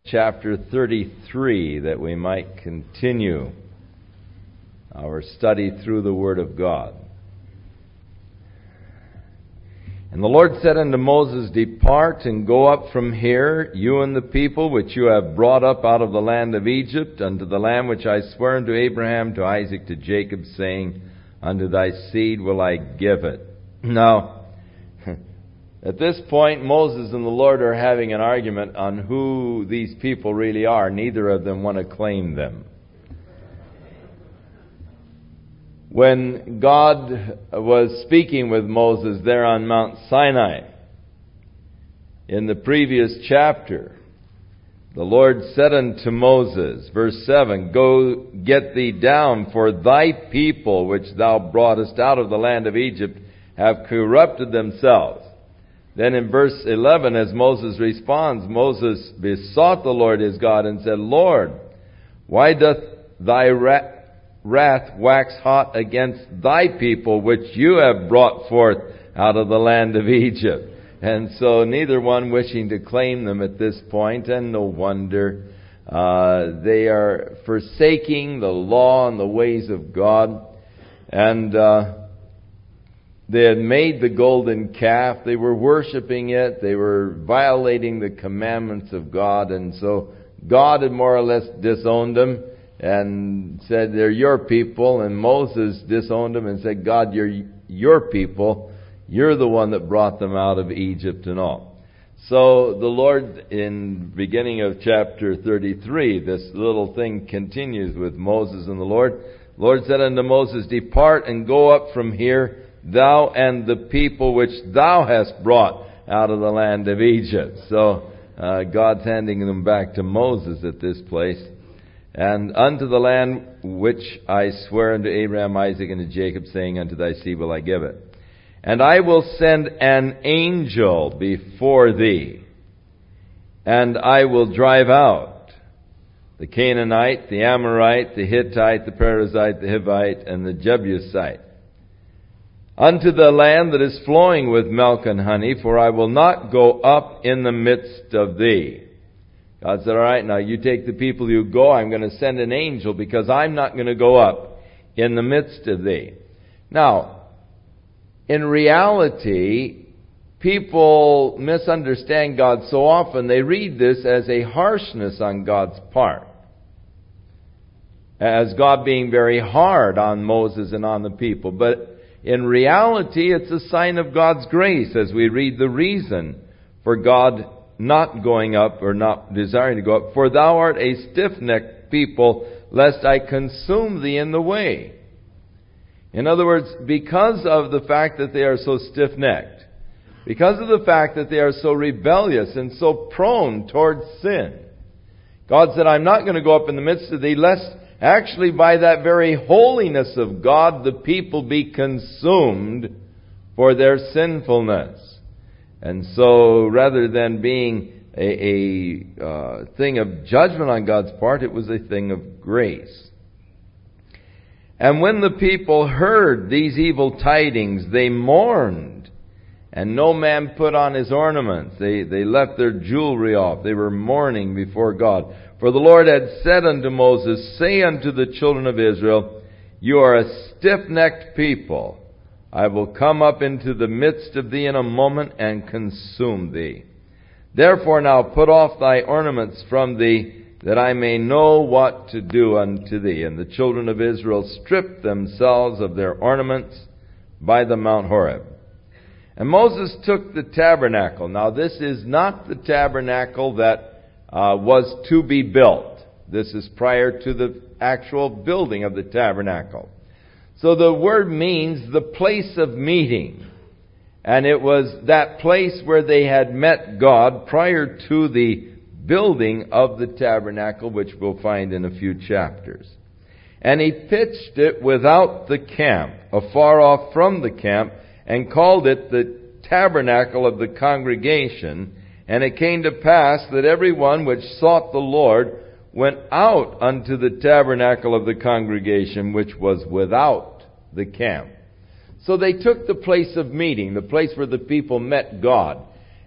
chapter 33 that we might continue our study through the Word of God. And the Lord said unto Moses, Depart and go up from here, you and the people which you have brought up out of the land of Egypt, unto the land which I sware unto Abraham, to Isaac, to Jacob, saying, Unto thy seed will I give it. Now, at this point, Moses and the Lord are having an argument on who these people really are. Neither of them want to claim them. When God was speaking with Moses there on Mount Sinai, in the previous chapter, the Lord said unto Moses, verse 7, Go get thee down, for thy people which thou broughtest out of the land of Egypt have corrupted themselves. Then in verse 11, as Moses responds, Moses besought the Lord his God and said, Lord, why doth thy wrath wax hot against thy people which you have brought forth out of the land of Egypt? And so neither one wishing to claim them at this point, and no wonder. They are forsaking the law and the ways of God. And they had made the golden calf. They were worshiping it. They were violating the commandments of God. And so God had more or less disowned them and said, they're your people. And Moses disowned them and said, God, you're your people. You're the one that brought them out of Egypt and all. So the Lord, in beginning of chapter 33, this little thing continues with Moses and the Lord. The Lord said unto Moses, Depart and go up from here, thou and the people which thou hast brought out of the land of Egypt. So God's handing them back to Moses at this place. And unto the land which I swear unto Abraham, Isaac, and to Jacob, saying, Unto thy seed will I give it. And I will send an angel before thee, and I will drive out the Canaanite, the Amorite, the Hittite, the Perizzite, the Hivite, and the Jebusite, unto the land that is flowing with milk and honey, for I will not go up in the midst of thee. God said, all right, now you take the people, you go. I'm going to send an angel because I'm not going to go up in the midst of thee. Now, in reality, people misunderstand God so often. They read this as a harshness on God's part, as God being very hard on Moses and on the people. But in reality, it's a sign of God's grace as we read the reason for God not going up or not desiring to go up. For thou art a stiff-necked people, lest I consume thee in the way. In other words, because of the fact that they are so stiff-necked, because of the fact that they are so rebellious and so prone towards sin, God said, I'm not going to go up in the midst of thee, lest actually by that very holiness of God, the people be consumed for their sinfulness. And so, rather than being a thing of judgment on God's part, it was a thing of grace. And when the people heard these evil tidings, they mourned, and no man put on his ornaments. They left their jewelry off. They were mourning before God. For the Lord had said unto Moses, Say unto the children of Israel, You are a stiff-necked people. I will come up into the midst of thee in a moment and consume thee. Therefore now put off thy ornaments from thee, that I may know what to do unto thee. And the children of Israel stripped themselves of their ornaments by the Mount Horeb. And Moses took the tabernacle. Now this is not the tabernacle that was to be built. This is prior to the actual building of the tabernacle. So the word means the place of meeting. And it was that place where they had met God prior to the building of the tabernacle, which we'll find in a few chapters. And he pitched it without the camp, afar off from the camp, and called it the tabernacle of the congregation. And it came to pass that every one which sought the Lord went out unto the tabernacle of the congregation, which was without the camp. So they took the place of meeting, the place where the people met God,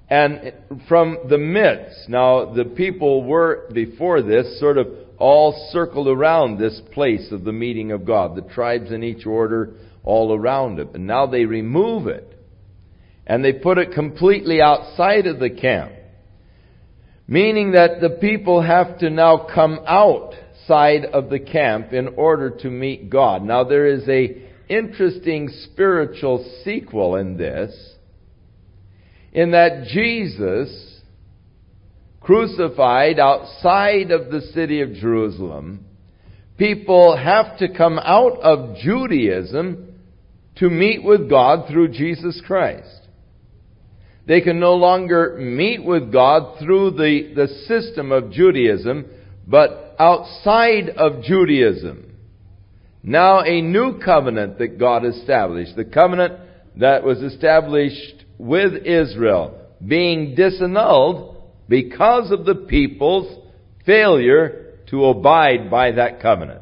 And from the midst, now the people were, before this, sort of all circled around this place of the meeting of God. The tribes in each order all around it. And now they remove it. And they put it completely outside of the camp. Meaning that the people have to now come outside of the camp in order to meet God. Now there is a interesting spiritual sequel in this, in that Jesus, crucified outside of the city of Jerusalem, people have to come out of Judaism to meet with God through Jesus Christ. They can no longer meet with God through the system of Judaism, but outside of Judaism. Now a new covenant that God established, the covenant that was established with Israel, being disannulled because of the people's failure to abide by that covenant.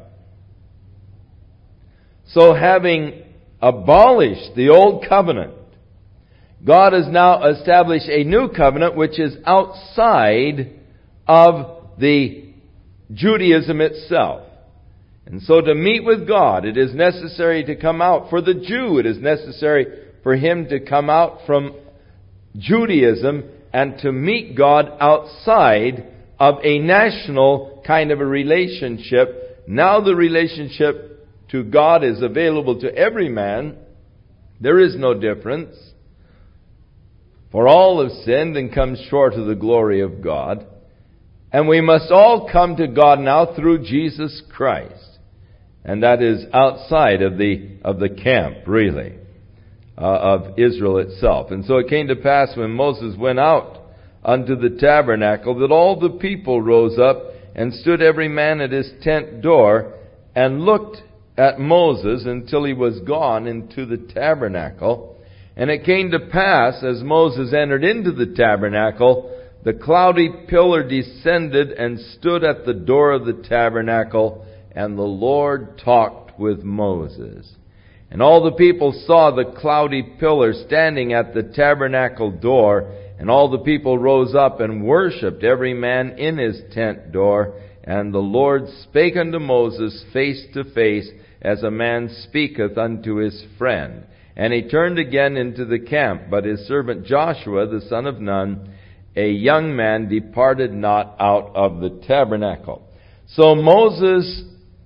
So having abolished the old covenant, God has now established a new covenant which is outside of the Judaism itself. And so to meet with God, it is necessary to come out. For the Jew, it is necessary for him to come out from Judaism and to meet God outside of a national kind of a relationship. Now the relationship to God is available to every man. There is no difference. For all have sinned and come short of the glory of God. And we must all come to God now through Jesus Christ. And that is outside of the camp, really, of Israel itself. And so it came to pass when Moses went out unto the tabernacle that all the people rose up and stood every man at his tent door and looked at Moses until he was gone into the tabernacle. And it came to pass, as Moses entered into the tabernacle, the cloudy pillar descended and stood at the door of the tabernacle, and the Lord talked with Moses. And all the people saw the cloudy pillar standing at the tabernacle door, and all the people rose up and worshipped every man in his tent door. And the Lord spake unto Moses face to face, as a man speaketh unto his friend. And he turned again into the camp, but his servant Joshua, the son of Nun, a young man, departed not out of the tabernacle. So Moses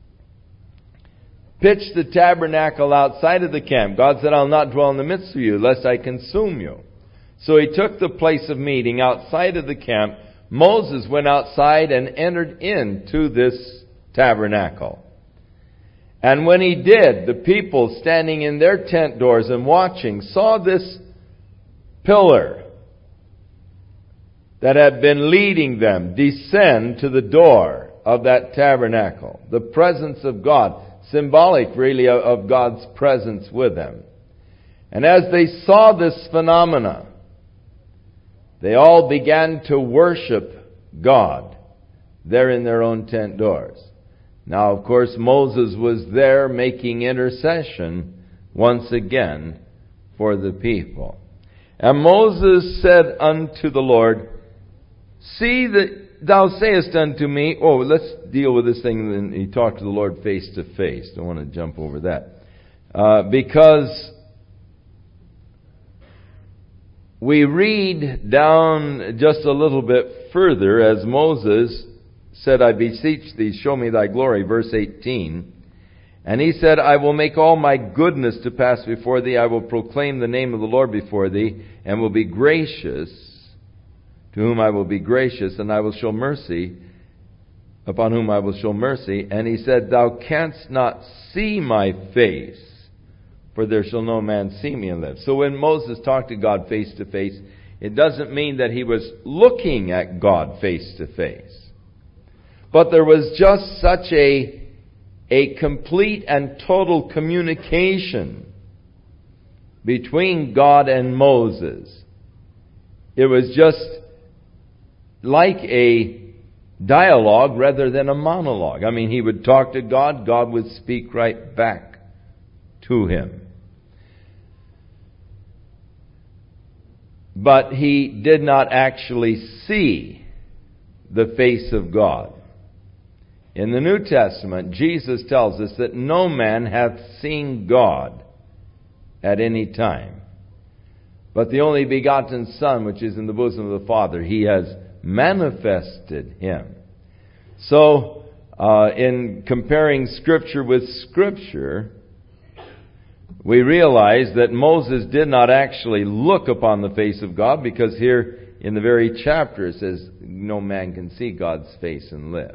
pitched the tabernacle outside of the camp. God said, I'll not dwell in the midst of you, lest I consume you. So he took the place of meeting outside of the camp. Moses went outside and entered into this tabernacle. And when he did, the people standing in their tent doors and watching saw this pillar that had been leading them descend to the door of that tabernacle. The presence of God, symbolic really of God's presence with them. And as they saw this phenomena, they all began to worship God there in their own tent doors. Now, of course, Moses was there making intercession once again for the people. And Moses said unto the Lord, See that thou sayest unto me, let's deal with this thing. And he talked to the Lord face to face. Don't want to jump over that. Because we read down just a little bit further as Moses said, I beseech thee, show me thy glory, verse 18. And he said, I will make all my goodness to pass before thee. I will proclaim the name of the Lord before thee, and will be gracious, to whom I will be gracious, and I will show mercy, upon whom I will show mercy. And he said, Thou canst not see my face, for there shall no man see me and live. So when Moses talked to God face to face, it doesn't mean that he was looking at God face to face. But there was just such a complete and total communication between God and Moses. It was just like a dialogue rather than a monologue. I mean, he would talk to God, God would speak right back to him. but he did not actually see the face of God. In the New Testament, Jesus tells us that no man hath seen God at any time, but the only begotten Son, which is in the bosom of the Father, he has manifested him. So, in comparing Scripture with Scripture, we realize that Moses did not actually look upon the face of God, because here in the very chapter it says, no man can see God's face and live.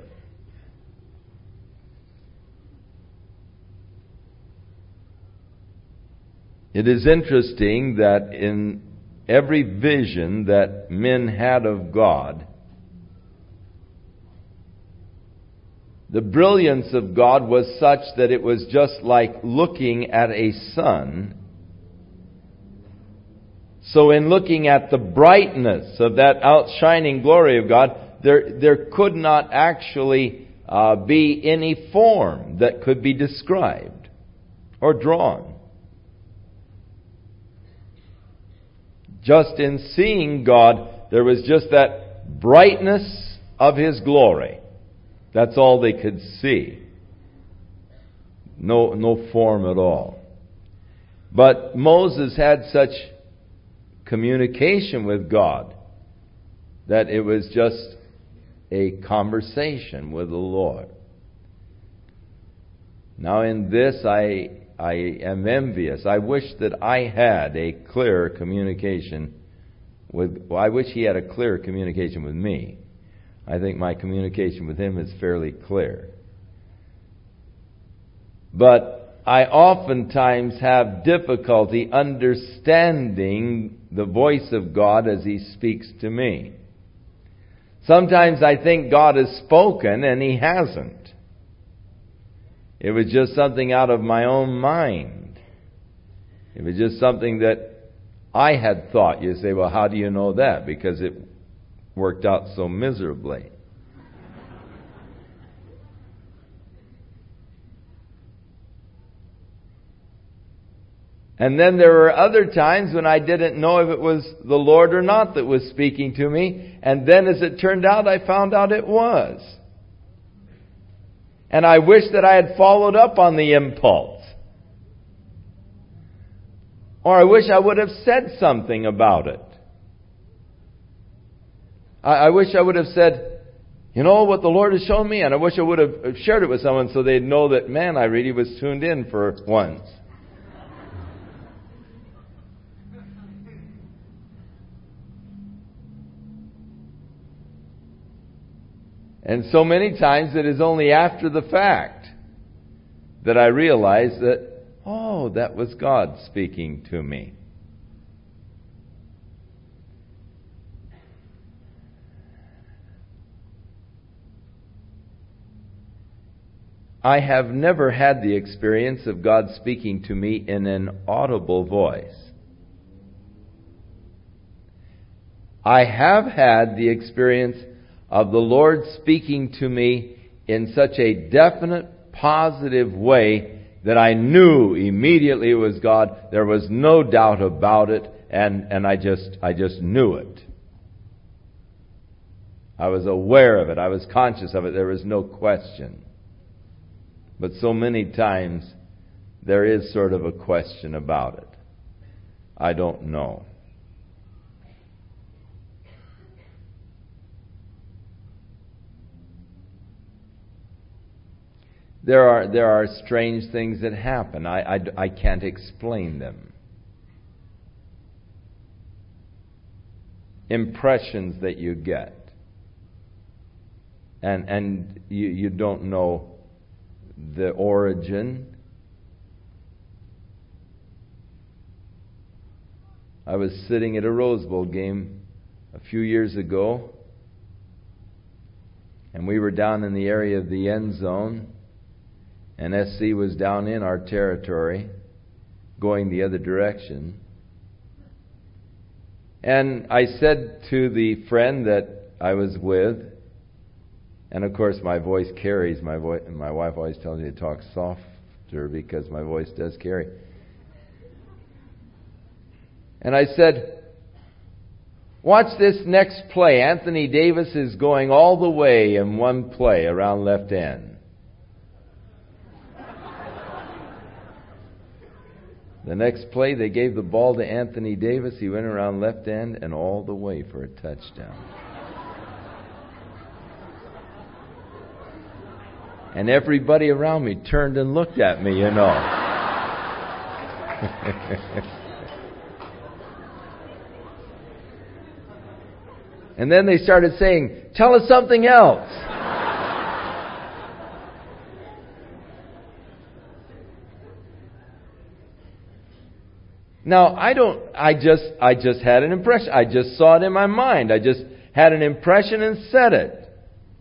It is interesting that in every vision that men had of God, the brilliance of God was such that it was just like looking at a sun. So in looking at the brightness of that outshining glory of God, there could not actually be any form that could be described or drawn. Just in seeing God, there was just that brightness of His glory. That's all they could see. No form at all. But Moses had such communication with God that it was just a conversation with the Lord. Now in this I am envious. I wish that I had a clearer communication I wish he had a clearer communication with me. I think my communication with him is fairly clear. But I oftentimes have difficulty understanding the voice of God as He speaks to me. Sometimes I think God has spoken and He hasn't. It was just something out of my own mind. It was just something that I had thought. You say, well, how do you know that? Because it worked out so miserably. And then there were other times when I didn't know if it was the Lord or not that was speaking to me. And then as it turned out, I found out it was. And I wish that I had followed up on the impulse. Or I wish I would have said something about it. I wish I would have said, you know what the Lord has shown me? And I wish I would have shared it with someone so they'd know that, man, I really was tuned in for once. And so many times it is only after the fact that I realize that, oh, that was God speaking to me. I have never had the experience of God speaking to me in an audible voice. I have had the experience of the Lord speaking to me in such a definite, positive way that I knew immediately it was God. There was no doubt about it, and I just knew it. I was aware of it. I was conscious of it. There was no question. But so many times there is sort of a question about it. I don't know. There are strange things that happen. I can't explain them. Impressions that you get. And you don't know the origin. I was sitting at a Rose Bowl game a few years ago, and we were down in the area of the end zone, and SC was down in our territory, going the other direction. And I said to the friend that I was with, and of course my voice carries, my wife always tells me to talk softer because my voice does carry. And I said, Watch this next play. Anthony Davis is going all the way in one play around left end. The next play, they gave the ball to Anthony Davis. He went around left end and all the way for a touchdown. And everybody around me turned and looked at me, you know. And then they started saying, "Tell us something else." Now, I just had an impression. I just saw it in my mind. I just had an impression and said it.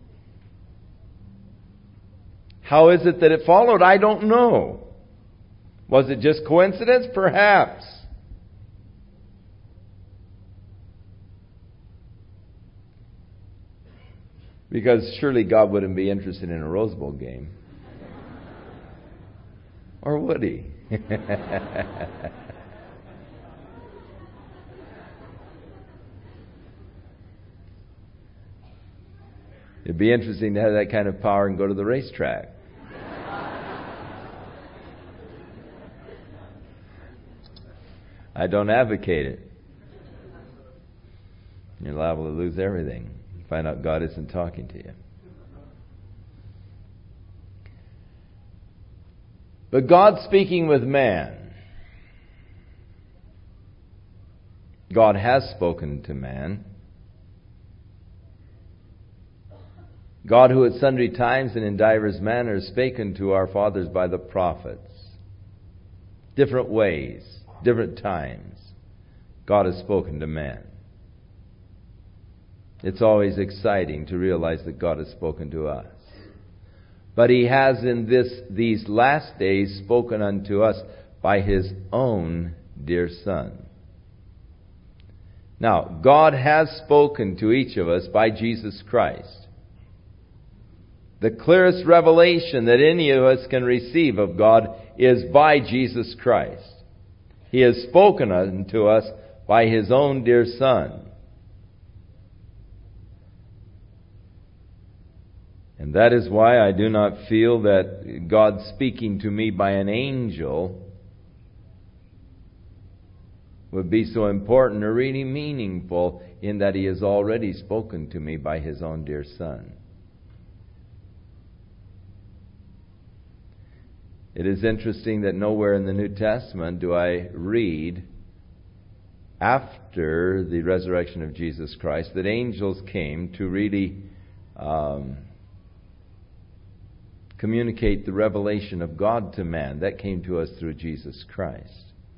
How is it that it followed? I don't know. Was it just coincidence? Perhaps. Because surely God wouldn't be interested in a Rose Bowl game. Or would He? It'd be interesting to have that kind of power and go to the racetrack. I don't advocate it. You're liable to lose everything. Find out God isn't talking to you. But God speaking with man. God has spoken to man. God, who at sundry times and in divers manners spake to our fathers by the prophets. Different ways, different times, God has spoken to man. It's always exciting to realize that God has spoken to us. But He has in these last days spoken unto us by His own dear Son. Now, God has spoken to each of us by Jesus Christ. The clearest revelation that any of us can receive of God is by Jesus Christ. He has spoken unto us by His own dear Son. And that is why I do not feel that God speaking to me by an angel would be so important or really meaningful, in that He has already spoken to me by His own dear Son. It is interesting that nowhere in the New Testament do I read, after the resurrection of Jesus Christ, that angels came to really communicate the revelation of God to man. That came to us through Jesus Christ.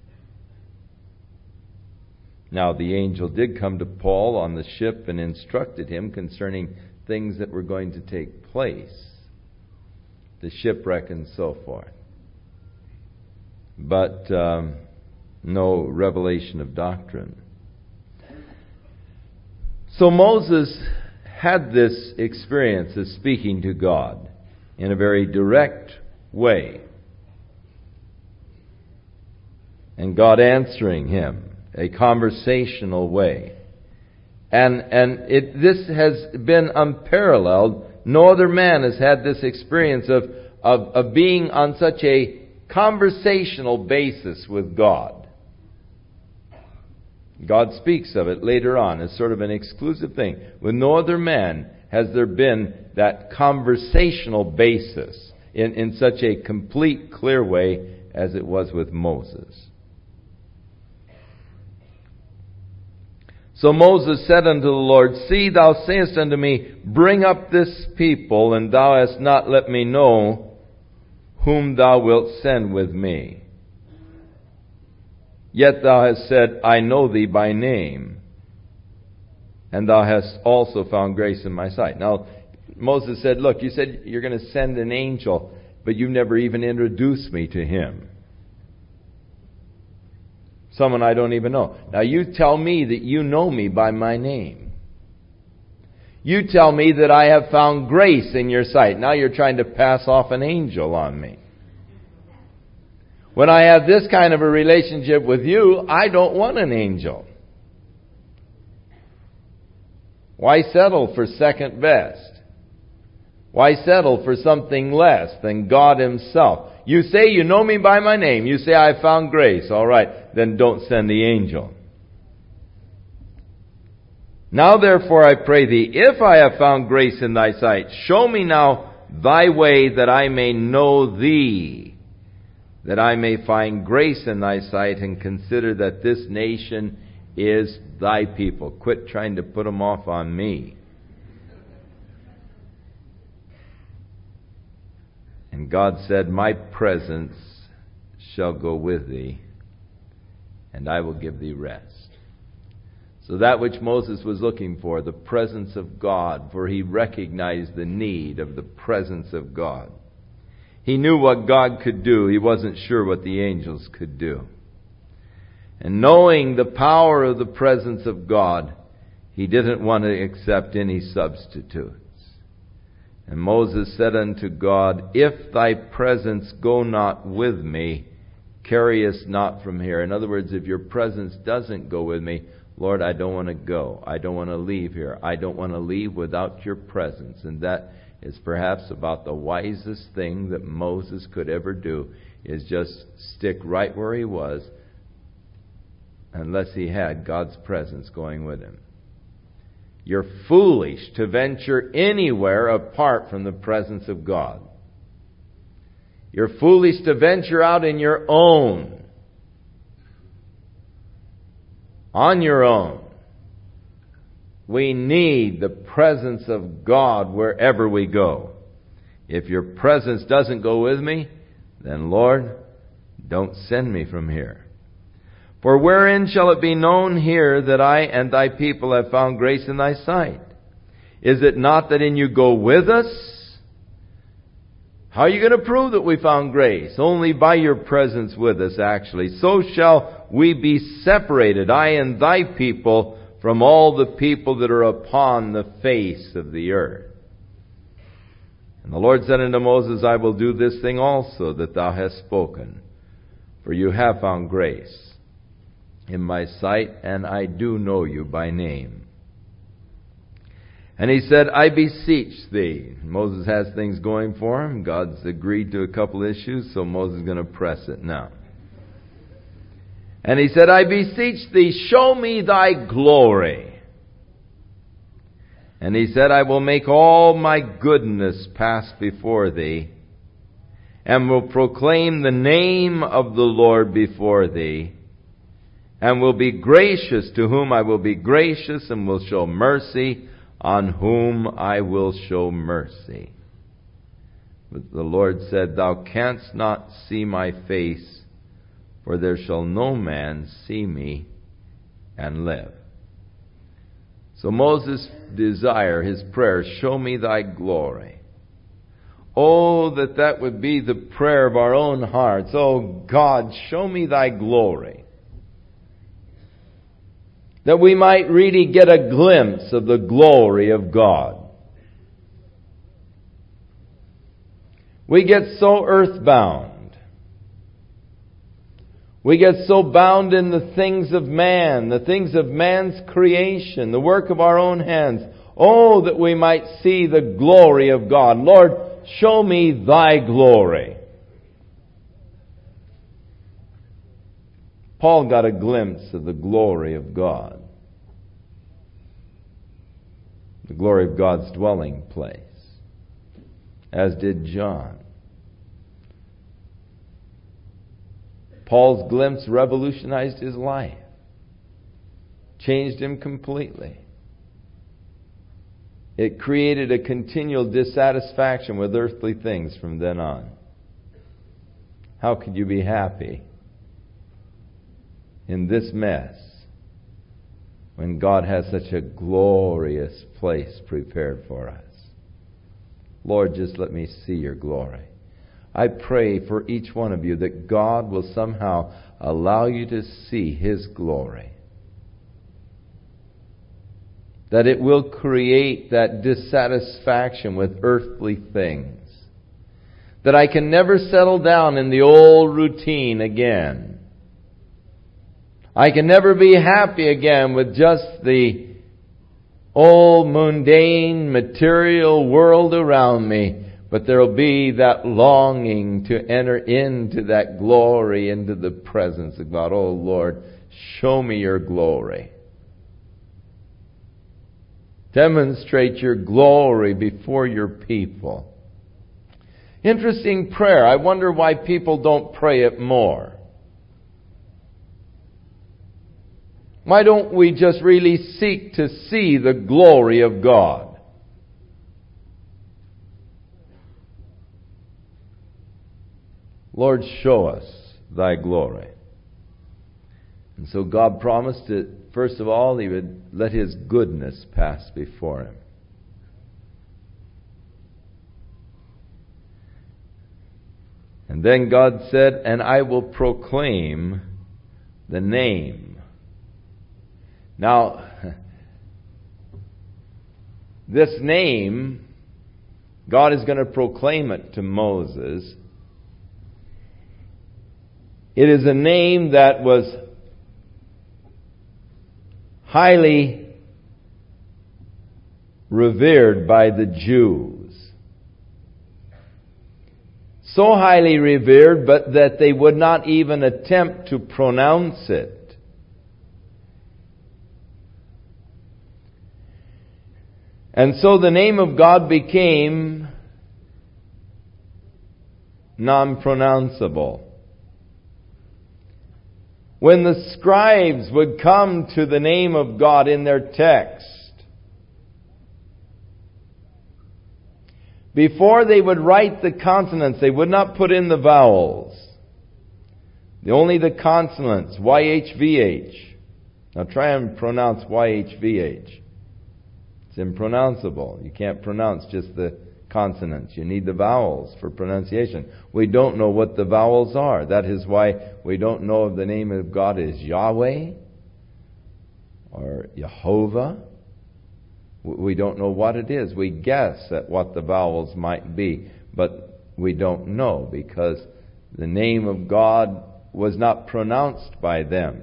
Now, the angel did come to Paul on the ship and instructed him concerning things that were going to take place, the shipwreck and so forth. But no revelation of doctrine. So Moses had this experience of speaking to God in a very direct way, and God answering him, a conversational way. And this has been unparalleled. No other man has had this experience of being on such a conversational basis with God. God speaks of it later on as sort of an exclusive thing. With no other man has there been that conversational basis in such a complete, clear way as it was with Moses. So Moses said unto the Lord, See, thou sayest unto me, Bring up this people, and thou hast not let me know whom thou wilt send with me. Yet thou hast said, I know thee by name, and thou hast also found grace in my sight. Now, Moses said, Look, you said you're going to send an angel, but you've never even introduced me to him. Someone I don't even know. Now you tell me that you know me by my name. You tell me that I have found grace in your sight. Now you're trying to pass off an angel on me. When I have this kind of a relationship with you, I don't want an angel. Why settle for second best? Why settle for something less than God Himself? You say you know me by my name. You say I found grace. All right, then don't send the angel. Now therefore I pray thee, if I have found grace in thy sight, show me now thy way that I may know thee, that I may find grace in thy sight and consider that this nation is thy people. Quit trying to put them off on me. And God said, my presence shall go with thee, and I will give thee rest. So that which Moses was looking for, the presence of God, for he recognized the need of the presence of God. He knew what God could do. He wasn't sure what the angels could do. And knowing the power of the presence of God, he didn't want to accept any substitutes. And Moses said unto God, if thy presence go not with me, carry us not from here. In other words, if your presence doesn't go with me, Lord, I don't want to go. I don't want to leave here. I don't want to leave without your presence. And that is perhaps about the wisest thing that Moses could ever do, is just stick right where he was, unless he had God's presence going with him. You're foolish to venture anywhere apart from the presence of God. You're foolish to venture out in your own. On your own. We need the presence of God wherever we go. If your presence doesn't go with me, then Lord, don't send me from here. For wherein shall it be known here that I and thy people have found grace in thy sight? Is it not that in you go with us? How are you going to prove that we found grace? Only by your presence with us, actually. So shall we be separated, I and thy people, from all the people that are upon the face of the earth. And the Lord said unto Moses, I will do this thing also that thou hast spoken, for you have found grace in my sight, and I do know you by name. And he said, I beseech thee. Moses has things going for him. God's agreed to a couple issues, so Moses is going to press it now. And he said, I beseech thee, show me thy glory. And he said, I will make all my goodness pass before thee, and will proclaim the name of the Lord before thee, and will be gracious to whom I will be gracious, and will show mercy on whom I will show mercy. But the Lord said, Thou canst not see my face, for there shall no man see me and live. So Moses' desire, his prayer, show me thy glory. Oh, that would be the prayer of our own hearts. Oh God, show me thy glory. That we might really get a glimpse of the glory of God. We get so earthbound. We get so bound in the things of man, the things of man's creation, the work of our own hands. Oh, that we might see the glory of God. Lord, show me thy glory. Paul got a glimpse of the glory of God. The glory of God's dwelling place. As did John. Paul's glimpse revolutionized his life. Changed him completely. It created a continual dissatisfaction with earthly things from then on. How could you be happy in this mess when God has such a glorious place prepared for us? Lord, just let me see your glory. I pray for each one of you that God will somehow allow you to see His glory. That it will create that dissatisfaction with earthly things. That I can never settle down in the old routine again. I can never be happy again with just the old mundane material world around me, but there will be that longing to enter into that glory, into the presence of God. Oh Lord, show me your glory. Demonstrate your glory before your people. Interesting prayer. I wonder why people don't pray it more. Why don't we just really seek to see the glory of God? Lord, show us thy glory. And so God promised that, first of all, He would let His goodness pass before Him. And then God said, and I will proclaim the name. Now, this name, God is going to proclaim it to Moses. It is a name that was highly revered by the Jews. So highly revered, but that they would not even attempt to pronounce it. And so the name of God became non-pronounceable. When the scribes would come to the name of God in their text, before they would write the consonants, they would not put in the vowels. Only the consonants, YHVH. Now try and pronounce YHVH. It's impronounceable. You can't pronounce just the consonants. You need the vowels for pronunciation. We don't know what the vowels are. That is why we don't know if the name of God is Yahweh or Jehovah. We don't know what it is. We guess at what the vowels might be, but we don't know because the name of God was not pronounced by them.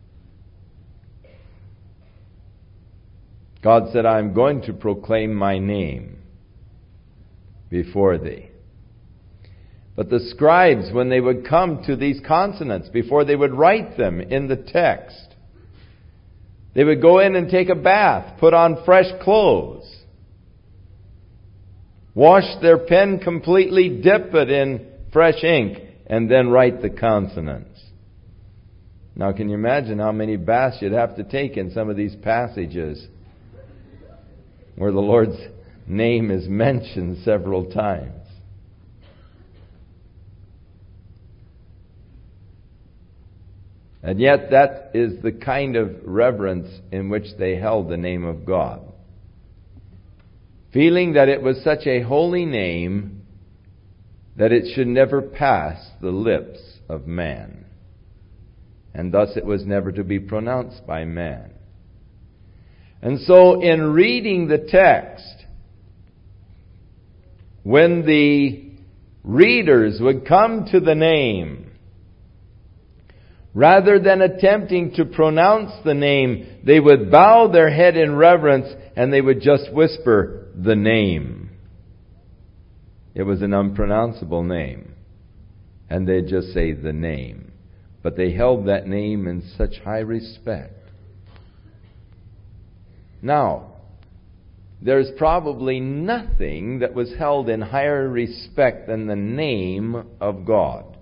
God said, I am going to proclaim my name before thee. But the scribes, when they would come to these consonants, before they would write them in the text, they would go in and take a bath, put on fresh clothes, wash their pen completely, dip it in fresh ink, and then write the consonants. Now, can you imagine how many baths you'd have to take in some of these passages where the Lord's name is mentioned several times? And yet that is the kind of reverence in which they held the name of God. Feeling that it was such a holy name that it should never pass the lips of man. And thus it was never to be pronounced by man. And so in reading the text, when the readers would come to the name, rather than attempting to pronounce the name, they would bow their head in reverence and they would just whisper the name. It was an unpronounceable name. And they'd just say the name. But they held that name in such high respect. Now, there's probably nothing that was held in higher respect than the name of God.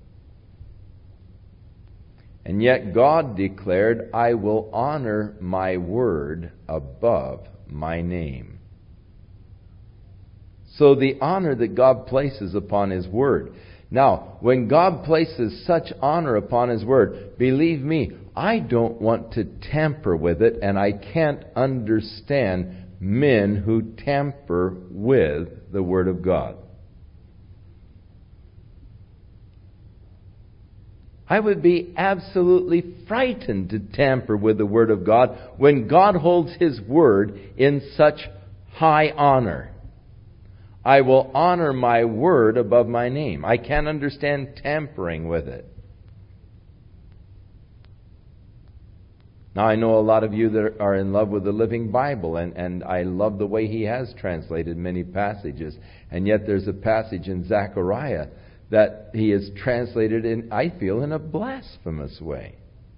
And yet God declared, I will honor my word above my name. So the honor that God places upon His word. Now, when God places such honor upon His word, believe me, I don't want to tamper with it, and I can't understand men who tamper with the Word of God. I would be absolutely frightened to tamper with the Word of God when God holds His Word in such high honor. I will honor my Word above my name. I can't understand tampering with it. Now, I know a lot of you that are in love with the Living Bible, and I love the way he has translated many passages. And yet there's a passage in Zechariah that he has translated in, I feel, in a blasphemous way.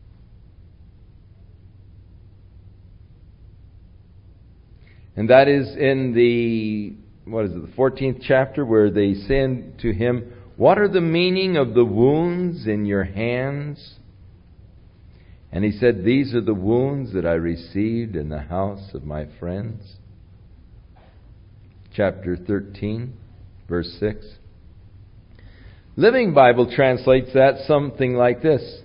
And that is in the 14th chapter, where they say to him, "What are the meaning of the wounds in your hands?" And he said, "These are the wounds that I received in the house of my friends." Chapter 13, verse 6. Living Bible translates that something like this: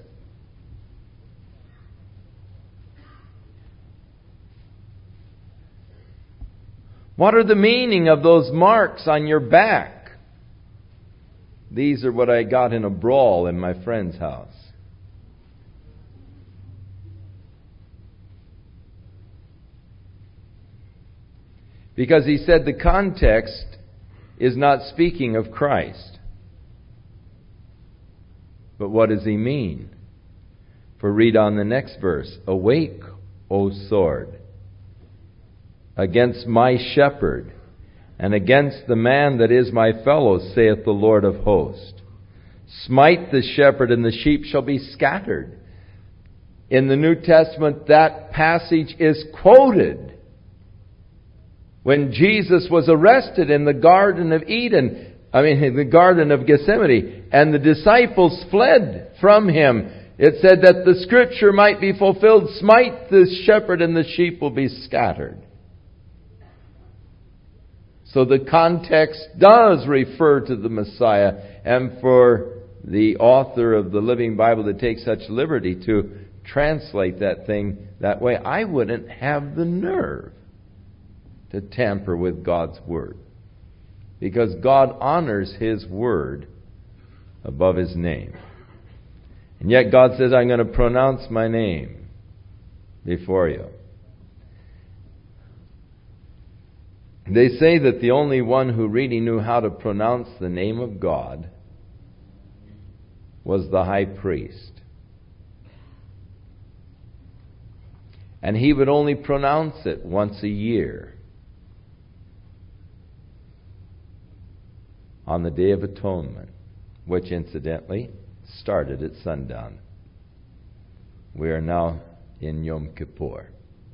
"What are the meaning of those marks on your back? These are what I got in a brawl in my friend's house." Because he said the context is not speaking of Christ. But what does he mean? For read on the next verse. "Awake, O sword, against my shepherd, and against the man that is my fellow, saith the Lord of hosts. Smite the shepherd, and the sheep shall be scattered." In the New Testament, that passage is quoted when Jesus was arrested in the Garden of in the Garden of Gethsemane, and the disciples fled from him. It said that the scripture might be fulfilled, "Smite the shepherd, and the sheep will be scattered." So the context does refer to the Messiah, and for the author of the Living Bible to take such liberty to translate that thing that way, I wouldn't have the nerve to tamper with God's Word. Because God honors His Word above His name. And yet God says, "I'm going to pronounce my name before you." They say that the only one who really knew how to pronounce the name of God was the high priest. And he would only pronounce it once a year, on the Day of Atonement, which incidentally started at sundown. We are now in Yom Kippur.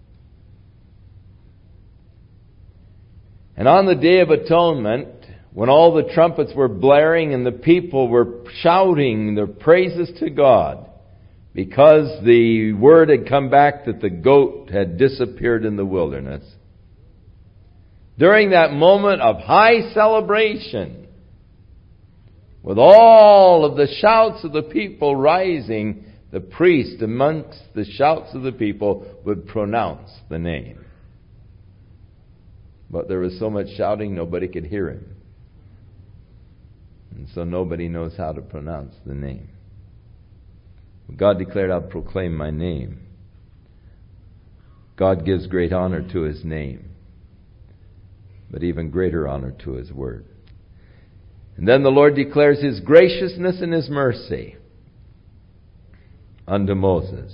And on the Day of Atonement, when all the trumpets were blaring and the people were shouting their praises to God, because the word had come back that the goat had disappeared in the wilderness, during that moment of high celebration, with all of the shouts of the people rising, the priest amongst the shouts of the people would pronounce the name. But there was so much shouting, nobody could hear him. And so nobody knows how to pronounce the name. God declared, "I'll proclaim my name." God gives great honor to His name, but even greater honor to His word. And then the Lord declares His graciousness and His mercy unto Moses.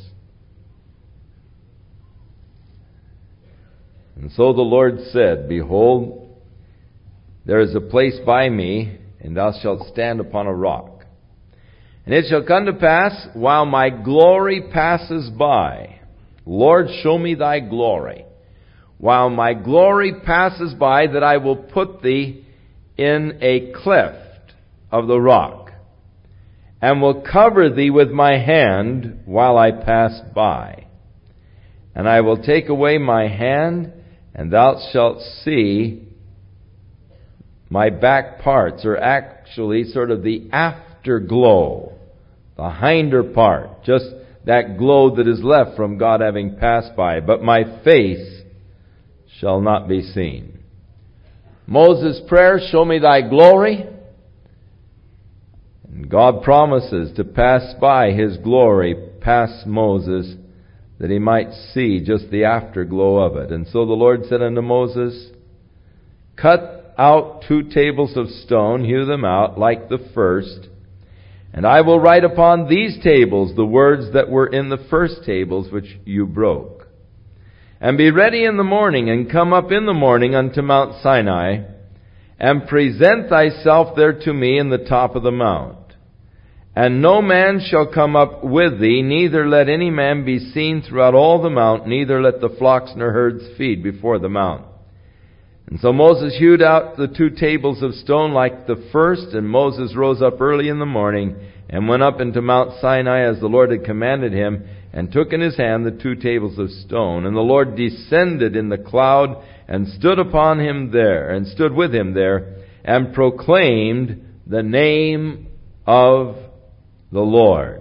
And so the Lord said, "Behold, there is a place by me, and thou shalt stand upon a rock. And it shall come to pass, while my glory passes by," Lord, show me thy glory. "While my glory passes by, that I will put thee in a cleft of the rock, and will cover thee with my hand while I pass by. And I will take away my hand, and thou shalt see my back parts," or actually sort of the afterglow, the hinder part, just that glow that is left from God having passed by. "But my face shall not be seen." Moses' prayer, "Show me thy glory." And God promises to pass by His glory past Moses, that he might see just the afterglow of it. And so the Lord said unto Moses, "Cut out 2 tables of stone, hew them out like the first, And I will write upon these tables the words that were in the first tables which you broke. And be ready in the morning, and come up in the morning unto Mount Sinai, and present thyself there to me in the top of the mount. And no man shall come up with thee, neither let any man be seen throughout all the mount, neither let the flocks nor herds feed before the mount. And so Moses hewed out the 2 tables of stone like the first, and Moses rose up early in the morning, and went up into Mount Sinai as the Lord had commanded him, and took in his hand the 2 tables of stone. And the Lord descended in the cloud, and stood upon him there, and stood with him there, and proclaimed the name of the Lord.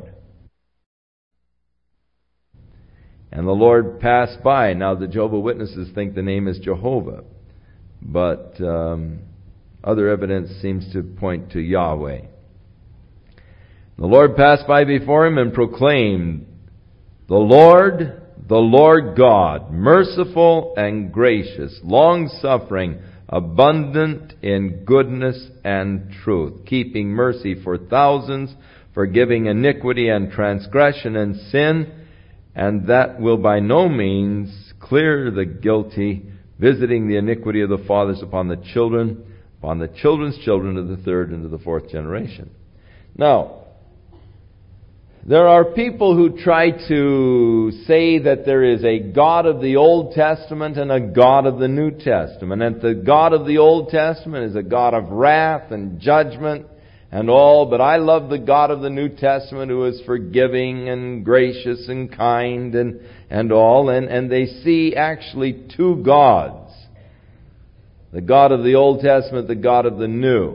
And the Lord passed by. Now the Jehovah's Witnesses think the name is Jehovah, but other evidence seems to point to Yahweh. The Lord passed by before him and proclaimed, the Lord God, merciful and gracious, long-suffering, abundant in goodness and truth, keeping mercy for thousands, forgiving iniquity and transgression and sin, and that will by no means clear the guilty, visiting the iniquity of the fathers upon the children, upon the children's children to the 3rd and to the 4th generation. Now, there are people who try to say that there is a God of the Old Testament and a God of the New Testament, and the God of the Old Testament is a God of wrath and judgment and all, but I love the God of the New Testament who is forgiving and gracious and kind and all, and they see actually 2 gods. The God of the Old Testament, the God of the New.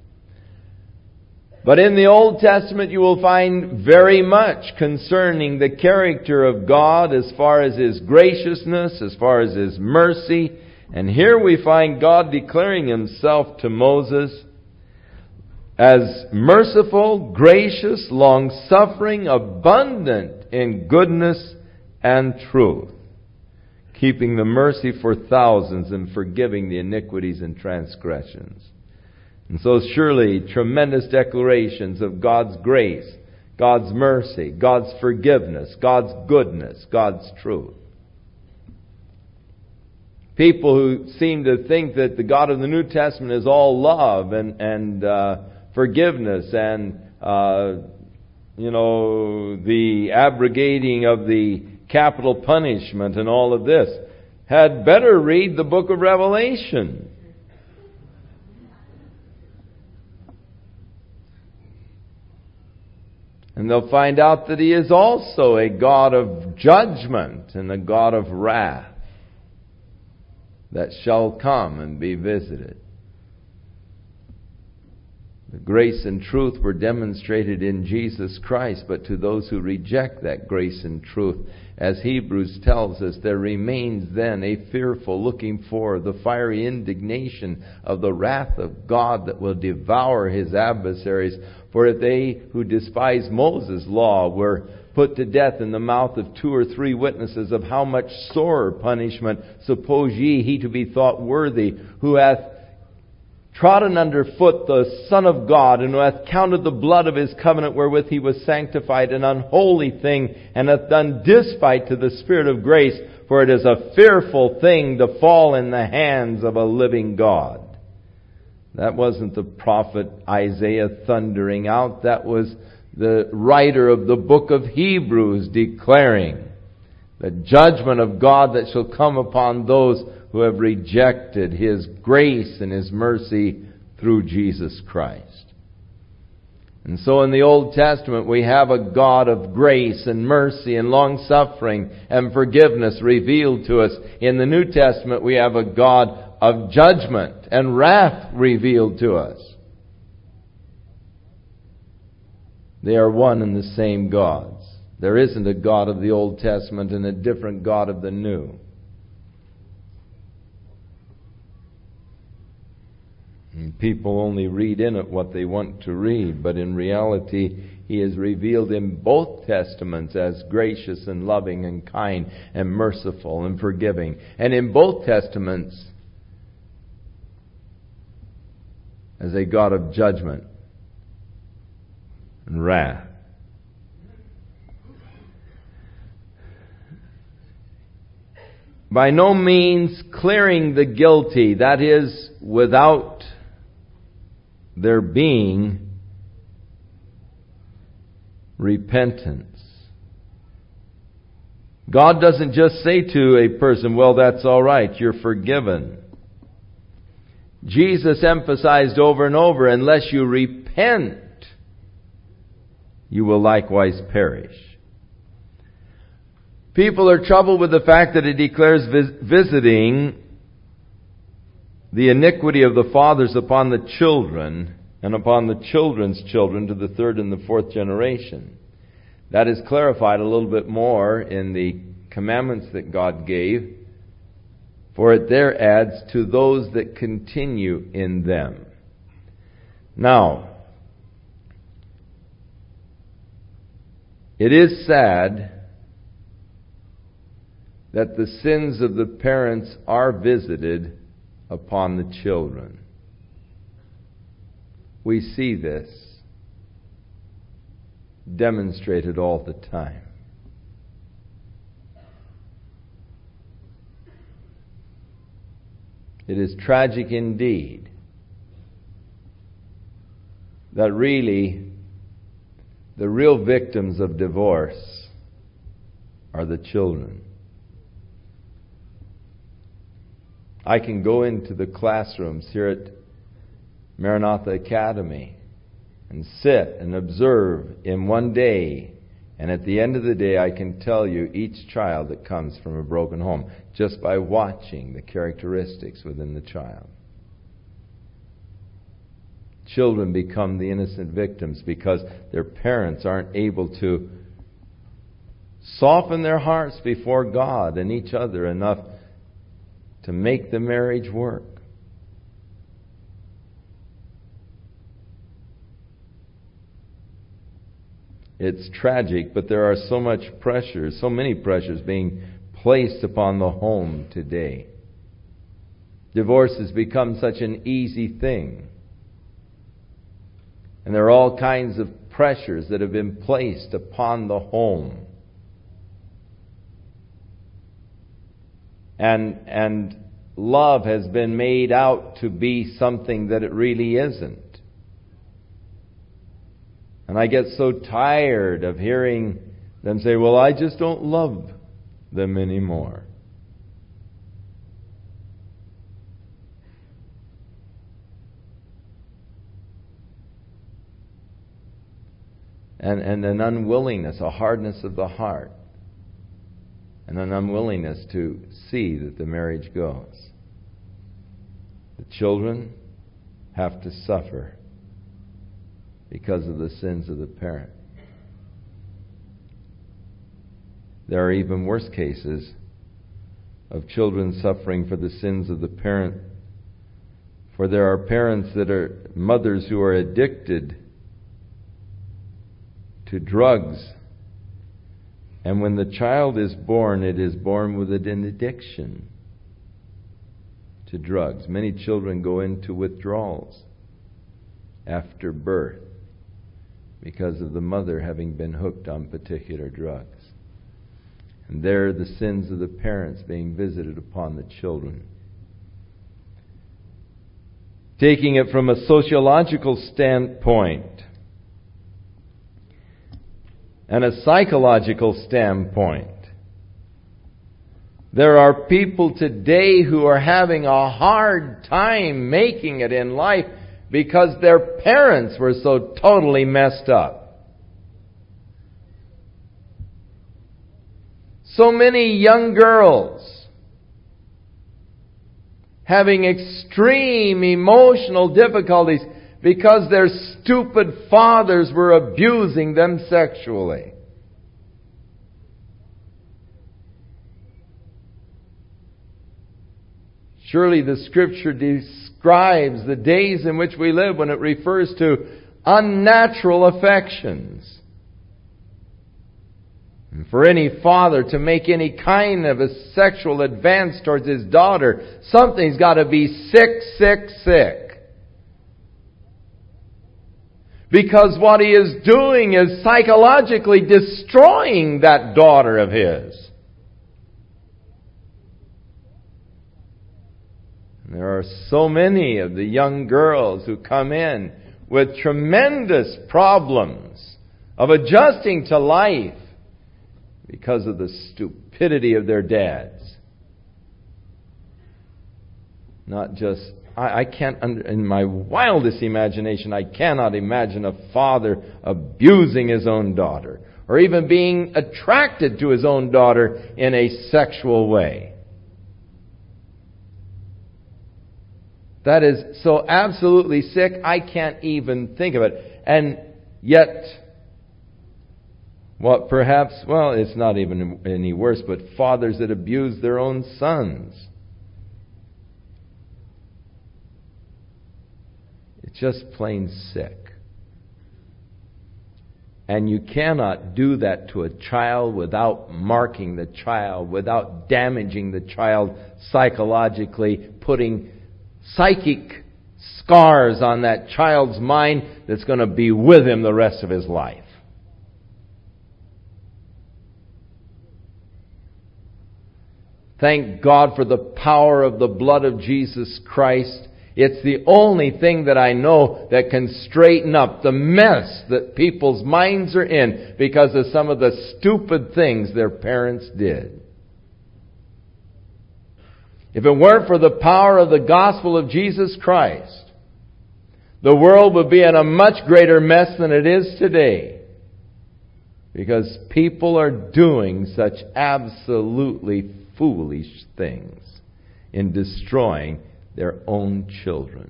But in the Old Testament you will find very much concerning the character of God as far as His graciousness, as far as His mercy. And here we find God declaring Himself to Moses as merciful, gracious, long-suffering, abundant in goodness and truth, keeping the mercy for thousands and forgiving the iniquities and transgressions. And so surely tremendous declarations of God's grace, God's mercy, God's forgiveness, God's goodness, God's truth. People who seem to think that the God of the New Testament is all love and forgiveness and, the abrogating of the capital punishment and all of this, had better read the book of Revelation. And they'll find out that He is also a God of judgment and a God of wrath that shall come and be visited. The grace and truth were demonstrated in Jesus Christ, but to those who reject that grace and truth, as Hebrews tells us, there remains then a fearful looking for the fiery indignation of the wrath of God that will devour His adversaries. For if they who despise Moses' law were put to death in the mouth of 2 or 3 witnesses, of how much sorer punishment suppose ye he to be thought worthy, who hath trodden under foot the Son of God, and who hath counted the blood of His covenant wherewith He was sanctified an unholy thing, and hath done despite to the Spirit of grace, for it is a fearful thing to fall in the hands of a living God. That wasn't the prophet Isaiah thundering out. That was the writer of the book of Hebrews declaring the judgment of God that shall come upon those who have rejected His grace and His mercy through Jesus Christ. And so in the Old Testament we have a God of grace and mercy and long-suffering and forgiveness revealed to us. In the New Testament we have a God of judgment and wrath revealed to us. They are one and the same gods. There isn't a God of the Old Testament and a different God of the New. And people only read in it what they want to read, but in reality He is revealed in both Testaments as gracious and loving and kind and merciful and forgiving. And in both Testaments as a God of judgment. and wrath. By no means clearing the guilty, that is, without there being repentance. God doesn't just say to a person, well, that's all right, you're forgiven. Jesus emphasized over and over, unless you repent, you will likewise perish. People are troubled with the fact that it declares visiting the iniquity of the fathers upon the children and upon the children's children to the third and the fourth generation. That is clarified a little bit more in the commandments that God gave, for it there adds to those that continue in them. Now, it is sad that the sins of the parents are visited upon the children. We see this demonstrated all the time. It is tragic indeed that really the real victims of divorce are the children. I can go into the classrooms here at Maranatha Academy and sit and observe in one day, and at the end of the day I can tell you each child that comes from a broken home just by watching the characteristics within the child. Children become the innocent victims because their parents aren't able to soften their hearts before God and each other enough to make the marriage work. It's tragic, but there are so many pressures being placed upon the home today. Divorce has become such an easy thing. And there are all kinds of pressures that have been placed upon the home. And love has been made out to be something that it really isn't. And I get so tired of hearing them say, well, I just don't love them anymore. And an unwillingness, a hardness of the heart, and an unwillingness to see that the marriage goes. The children have to suffer because of the sins of the parent. There are even worse cases of children suffering for the sins of the parent. For there are parents that are mothers who are addicted to drugs. And when the child is born, it is born with an addiction to drugs. Many children go into withdrawals after birth because of the mother having been hooked on particular drugs. And there are the sins of the parents being visited upon the children. Taking it from a sociological standpoint and a psychological standpoint, there are people today who are having a hard time making it in life because their parents were so totally messed up. So many young girls having extreme emotional difficulties because their stupid fathers were abusing them sexually. Surely the Scripture describes the days in which we live when it refers to unnatural affections. And for any father to make any kind of a sexual advance towards his daughter, something's got to be sick. Because what he is doing is psychologically destroying that daughter of his. There are so many of the young girls who come in with tremendous problems of adjusting to life because of the stupidity of their dads. Not just, I can't, in my wildest imagination, I cannot imagine a father abusing his own daughter, or even being attracted to his own daughter in a sexual way. That is so absolutely sick, I can't even think of it. And yet, what perhaps, well, it's not even any worse, but fathers that abuse their own sons. It's just plain sick. And you cannot do that to a child without marking the child, without damaging the child psychologically, putting psychic scars on that child's mind that's going to be with him the rest of his life. Thank God for the power of the blood of Jesus Christ. It's the only thing that I know that can straighten up the mess that people's minds are in because of some of the stupid things their parents did. If it weren't for the power of the gospel of Jesus Christ, the world would be in a much greater mess than it is today. Because people are doing such absolutely foolish things in destroying their own children.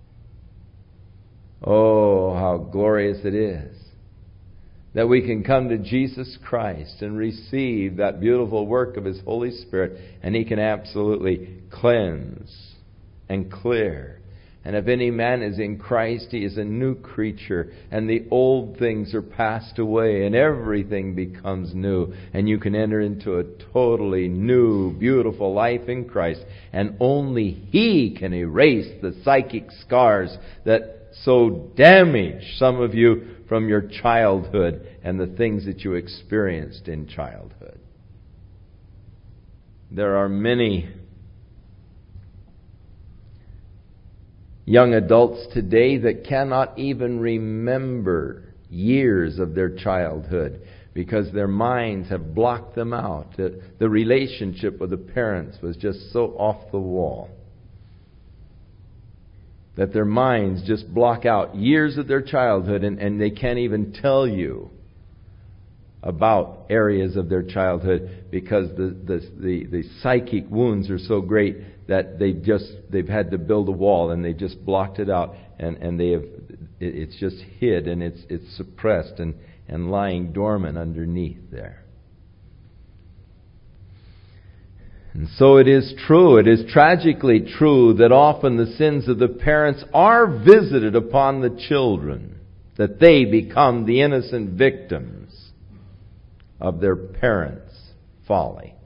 Oh, how glorious it is that we can come to Jesus Christ and receive that beautiful work of His Holy Spirit, and He can absolutely cleanse and clear. And if any man is in Christ, he is a new creature, and the old things are passed away, and everything becomes new, and you can enter into a totally new, beautiful life in Christ. And only He can erase the psychic scars that so damage some of you from your childhood and the things that you experienced in childhood. There are many young adults today that cannot even remember years of their childhood because their minds have blocked them out. The relationship with the parents was just so off the wall that their minds just block out years of their childhood, and they can't even tell you about areas of their childhood because the psychic wounds are so great that they've had to build a wall, and they just blocked it out, and it's just hid, and it's suppressed and lying dormant underneath there. And so it is true, it is tragically true that often the sins of the parents are visited upon the children, that they become the innocent victims of their parents' folly.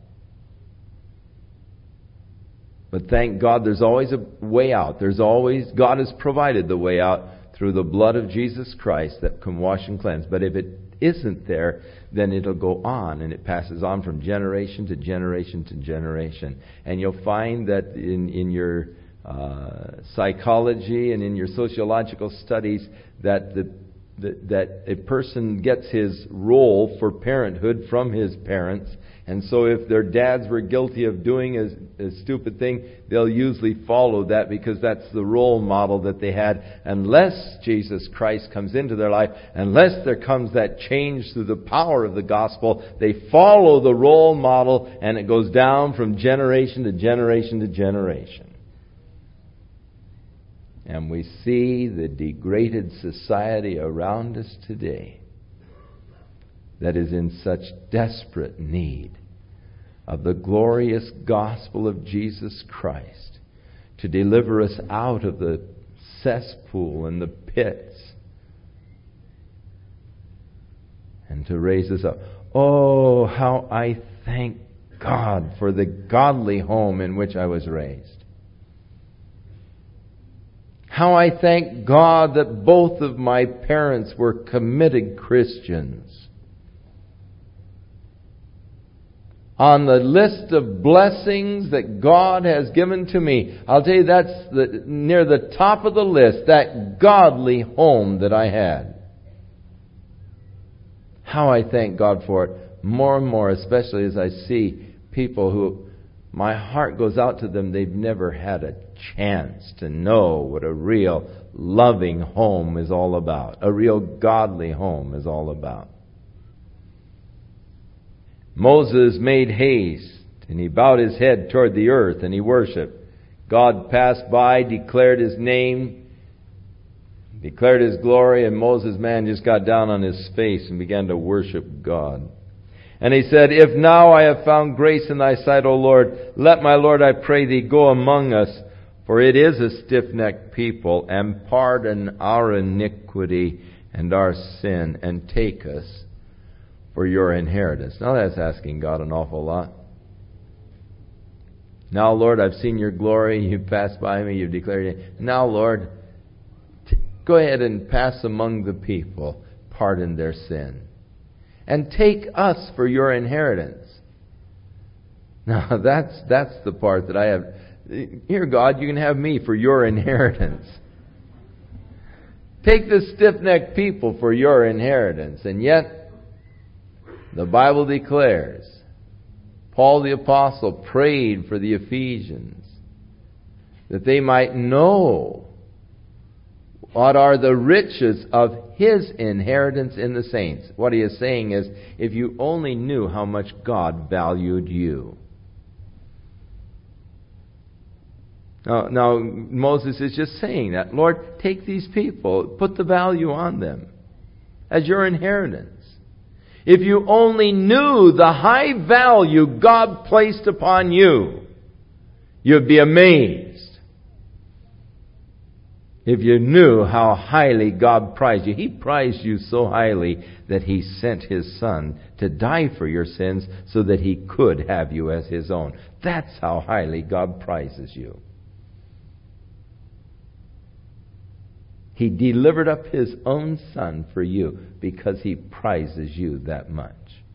But thank God there's always a way out. God has provided the way out through the blood of Jesus Christ that can wash and cleanse. But if it isn't there, then it'll go on, and it passes on from generation to generation to generation. And you'll find that in your psychology and in your sociological studies that that a person gets his role for parenthood from his parents. And so if their dads were guilty of doing a stupid thing, they'll usually follow that because that's the role model that they had. Unless Jesus Christ comes into their life, unless there comes that change through the power of the gospel, they follow the role model, and it goes down from generation to generation to generation. And we see the degraded society around us today that is in such desperate need of the glorious gospel of Jesus Christ to deliver us out of the cesspool and the pits and to raise us up. Oh, how I thank God for the godly home in which I was raised. How I thank God that both of my parents were committed Christians. On the list of blessings that God has given to me, I'll tell you that's near the top of the list, that godly home that I had. How I thank God for it more and more, especially as I see people who my heart goes out to them. They've never had a chance to know what a real loving home is all about. A real godly home is all about. Moses made haste, and he bowed his head toward the earth, and he worshipped. God passed by, declared His name, declared His glory, and Moses, man, just got down on his face and began to worship God. And he said, "If now I have found grace in thy sight, O Lord, let my Lord, I pray thee, go among us, for it is a stiff-necked people, and pardon our iniquity and our sin, and take us for your inheritance." Now that's asking God an awful lot. Now, Lord, I've seen your glory. You've passed by me. You've declared it. Now, Lord, go ahead and pass among the people. Pardon their sin. And take us for your inheritance. Now, that's the part that I have. Here, God, you can have me for your inheritance. Take the stiff-necked people for your inheritance. And yet, the Bible declares, Paul the Apostle prayed for the Ephesians that they might know what are the riches of His inheritance in the saints. What he is saying is, if you only knew how much God valued you. Now, Moses is just saying that. Lord, take these people, put the value on them as your inheritance. If you only knew the high value God placed upon you, you'd be amazed. If you knew how highly God prized you. He prized you so highly that He sent His Son to die for your sins so that He could have you as His own. That's how highly God prizes you. He delivered up His own Son for you because He prizes you that much.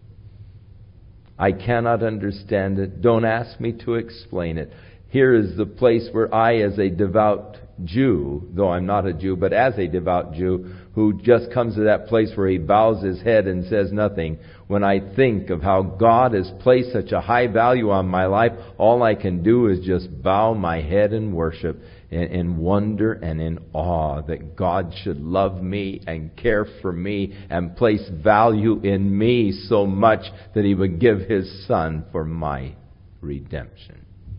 I cannot understand it. Don't ask me to explain it. Here is the place where I, as a devout Jew, though I'm not a Jew, but as a devout Jew, who just comes to that place where he bows his head and says nothing, when I think of how God has placed such a high value on my life, all I can do is just bow my head and worship in wonder and in awe that God should love me and care for me and place value in me so much that He would give His Son for my redemption.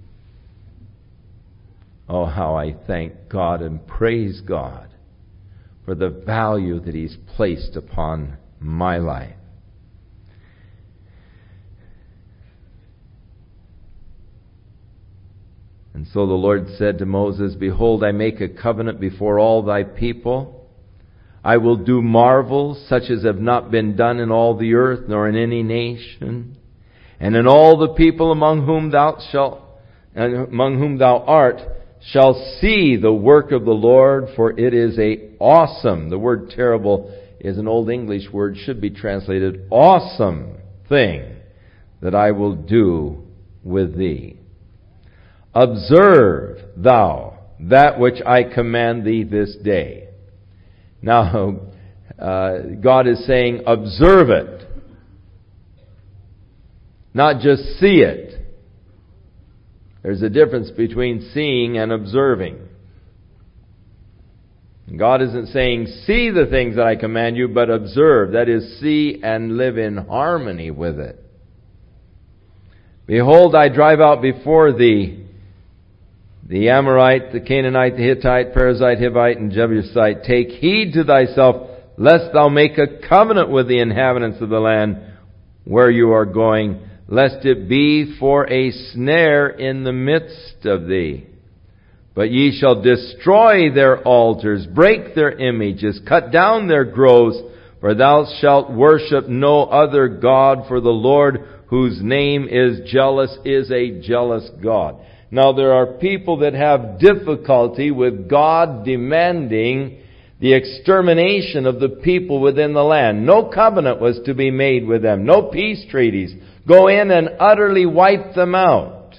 Oh, how I thank God and praise God for the value that He's placed upon my life. And so the Lord said to Moses, "Behold, I make a covenant before all thy people. I will do marvels such as have not been done in all the earth, nor in any nation. And in all the people among whom thou art, shall see the work of the Lord, for it is awesome." The word terrible is an Old English word, should be translated awesome thing that I will do with thee. Observe thou that which I command thee this day. Now, God is saying, observe it. Not just see it. There's a difference between seeing and observing. God isn't saying, see the things that I command you, but observe. That is, see and live in harmony with it. Behold, I drive out before thee the Amorite, the Canaanite, the Hittite, Perizzite, Hivite, and Jebusite. Take heed to thyself, lest thou make a covenant with the inhabitants of the land where you are going, lest it be for a snare in the midst of thee. But ye shall destroy their altars, break their images, cut down their groves, for thou shalt worship no other God, for the Lord, whose name is jealous, is a jealous God. Now there are people that have difficulty with God demanding the extermination of the people within the land. No covenant was to be made with them. No peace treaties. Go in and utterly wipe them out.